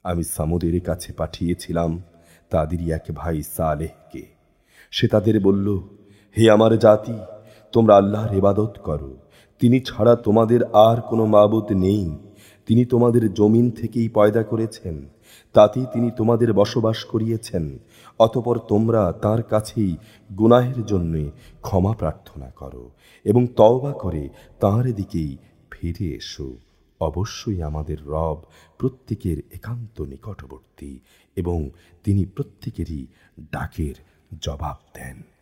আমি সামুদের কাছে পাঠিয়েছিলাম তাদেরই এক ভাই সালেহকে। সে তাদের বলল, হে আমার জাতি, তোমরা আল্লাহর ইবাদত করো। তিনি ছাড়া তোমাদের আর কোনো মাবুদ নেই। তিনি তোমাদের জমিন থেকেই পয়দা করেছেন, তাতেই তিনি তোমাদের বসবাস করিয়েছেন। অতঃপর তোমরা তাঁর কাছেই গুনাহের জন্য ক্ষমা প্রার্থনা করো এবং তওবা করে তাঁর দিকেই ফিরে এসো। অবশ্যই আমাদের রব প্রত্যেকের একান্ত নিকটবর্তী এবং তিনি প্রত্যেকেরই ডাকের জবাব দেন।